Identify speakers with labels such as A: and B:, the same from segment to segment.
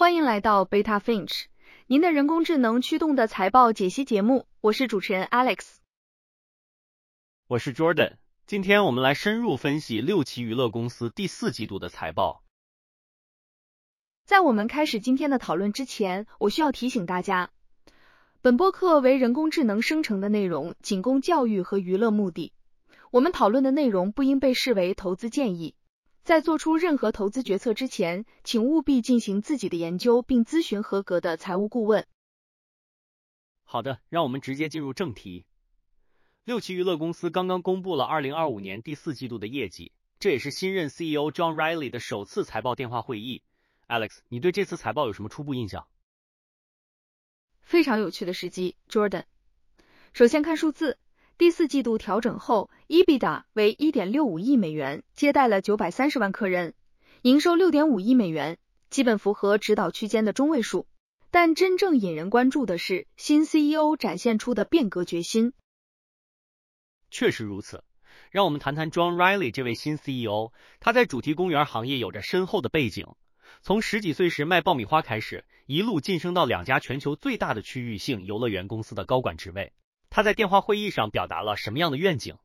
A: 欢迎来到 Beta Finch， 您的人工智能驱动的财报解析节目，我是主持人 Alex。
B: 我是 Jordan， 今天我们来深入分析六旗娱乐公司第四季度的财报。
A: 在我们开始今天的讨论之前，我需要提醒大家，本播客为人工智能生成的内容，仅供教育和娱乐目的。我们讨论的内容不应被视为投资建议。在做出任何投资决策之前，请务必进行自己的研究，并咨询合格的财务顾问。
B: 好的，让我们直接进入正题。六旗娱乐公司刚刚公布了2025年第四季度的业绩，这也是新任 CEO John Riley 的首次财报电话会议。Alex， 你对这次财报有什么初步印象？
A: 非常有趣的时机 ，Jordan。首先看数字。第四季度调整后 ，EBITDA 为 1.65 亿美元，接待了930万客人，营收 6.5 亿美元，基本符合指导区间的中位数。但真正引人关注的是新 CEO 展现出的变革决心。
B: 确实如此，让我们谈谈 John Riley 这位新 CEO， 他在主题公园行业有着深厚的背景，从十几岁时卖爆米花开始，一路晋升到两家全球最大的区域性游乐园公司的高管职位。他在电话会议上表达了什么样的愿景？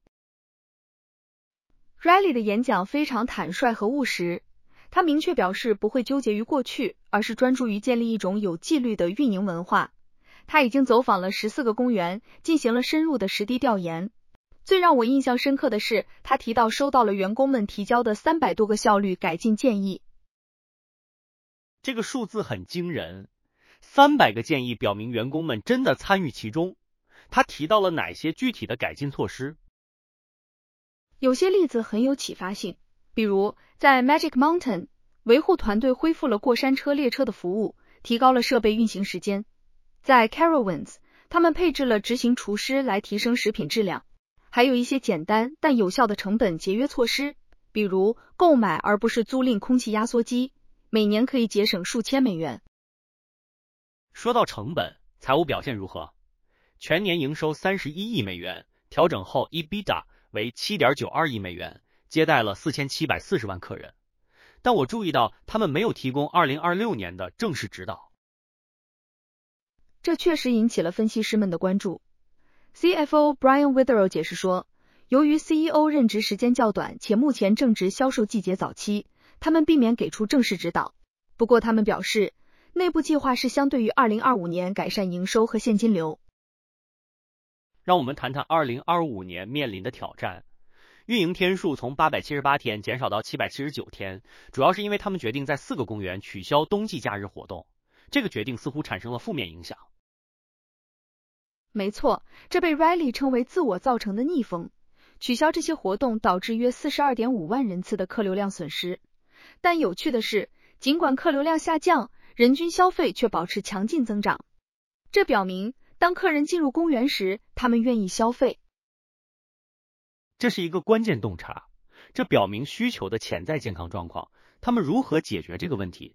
A: Riley 的演讲非常坦率和务实，他明确表示不会纠结于过去，而是专注于建立一种有纪律的运营文化。他已经走访了14个公园，进行了深入的实地调研。最让我印象深刻的是，他提到收到了员工们提交的300多个效率改进建议。
B: 这个数字很惊人，300个建议表明员工们真的参与其中。他提到了哪些具体的改进措施？
A: 有些例子很有启发性，比如在 Magic Mountain， 维护团队恢复了过山车列车的服务，提高了设备运行时间。在 Carowinds， 他们配置了执行厨师来提升食品质量。还有一些简单但有效的成本节约措施，比如购买而不是租赁空气压缩机，每年可以节省数千美元。
B: 说到成本，财务表现如何？全年营收31亿美元，调整后 EBITDA 为 7.92 亿美元，接待了4740万客人。但我注意到他们没有提供2026年的正式指导。
A: 这确实引起了分析师们的关注。CFO Brian Withrow 解释说，由于 CEO 任职时间较短，且目前正值销售季节早期，他们避免给出正式指导。不过他们表示，内部计划是相对于2025年改善营收和现金流。
B: 让我们谈谈2025年面临的挑战。运营天数从878天减少到779天，主要是因为他们决定在4个公园取消冬季假日活动。这个决定似乎产生了负面影响。
A: 没错，这被 Riley 称为自我造成的逆风。取消这些活动导致约 42.5 万人次的客流量损失。但有趣的是，尽管客流量下降，人均消费却保持强劲增长。这表明当客人进入公园时，他们愿意消费。
B: 这是一个关键洞察，这表明需求的潜在健康状况。他们如何解决这个问题？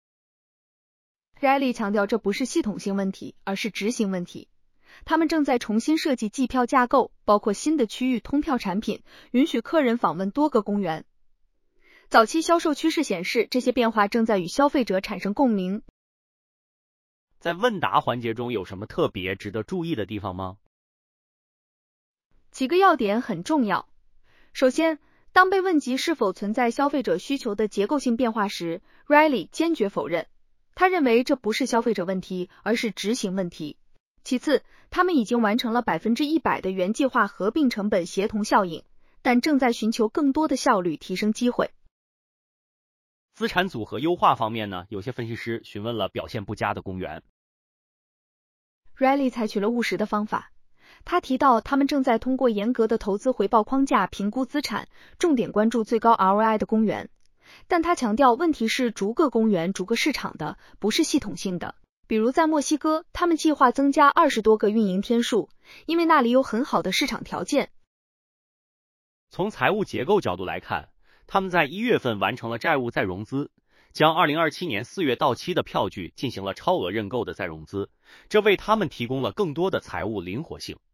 A: Riley 强调这不是系统性问题，而是执行问题。他们正在重新设计计票架构，包括新的区域通票产品，允许客人访问多个公园。早期销售趋势显示，这些变化正在与消费者产生共鸣。
B: 在问答环节中有什么特别值得注意的地方吗？
A: 几个要点很重要。首先，当被问及是否存在消费者需求的结构性变化时， Riley 坚决否认。他认为这不是消费者问题，而是执行问题。其次，他们已经完成了 100% 的原计划合并成本协同效应，但正在寻求更多的效率提升机会。
B: 资产组合优化方面呢，有些分析师询问了表现不佳的公园。
A: Riley 采取了务实的方法，他提到他们正在通过严格的投资回报框架评估资产，重点关注最高 ROI 的公园。但他强调，问题是逐个公园逐个市场的，不是系统性的。比如在墨西哥，他们计划增加20多个运营天数，因为那里有很好的市场条件。
B: 从财务结构角度来看，他们在1月份完成了债务再融资，将2027年4月到期的票据进行了超额认购的再融资，这为他们提供了更多的财务灵活性。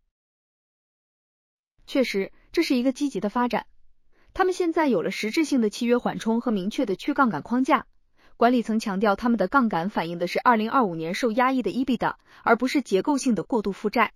A: 确实，这是一个积极的发展。他们现在有了实质性的契约缓冲和明确的去杠杆框架， 管理层强调他们的杠杆反映的是2025年受压抑的 EBITDA， 而不是结构性的过度负债。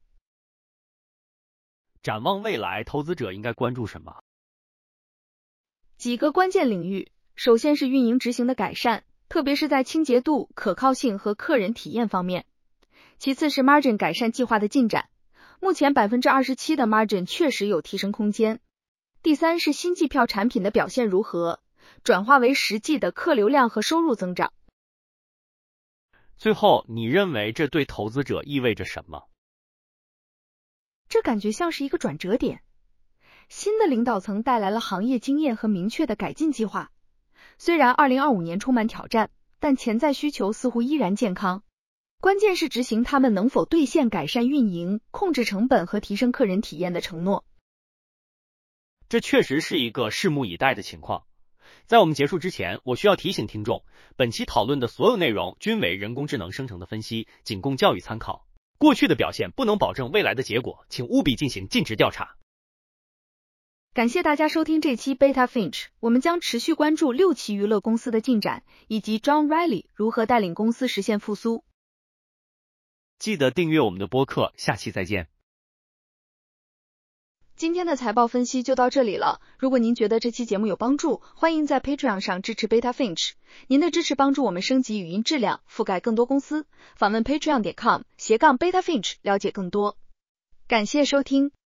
B: 展望未来，投资者应该关注什么？
A: 几个关键领域，首先是运营执行的改善，特别是在清洁度、可靠性和客人体验方面。其次是 margin 改善计划的进展，目前 27% 的 margin 确实有提升空间。第三是新季票产品的表现如何，转化为实际的客流量和收入增长。
B: 最后，你认为这对投资者意味着什么？
A: 这感觉像是一个转折点。新的领导层带来了行业经验和明确的改进计划。虽然2025年充满挑战，但潜在需求似乎依然健康。关键是执行他们能否兑现改善运营、控制成本和提升客人体验的承诺。
B: 这确实是一个拭目以待的情况。在我们结束之前，我需要提醒听众，本期讨论的所有内容均为人工智能生成的分析，仅供教育参考。过去的表现不能保证未来的结果，请务必进行尽职调查。
A: 感谢大家收听这期 Beta Finch， 我们将持续关注六旗娱乐公司的进展，以及 John Riley 如何带领公司实现复苏。
B: 记得订阅我们的播客，下期再见。
A: 今天的财报分析就到这里了。如果您觉得这期节目有帮助，欢迎在 Patreon 上支持 Beta Finch。您的支持帮助我们升级语音质量，覆盖更多公司。访问 patreon.com/Beta Finch 了解更多。感谢收听。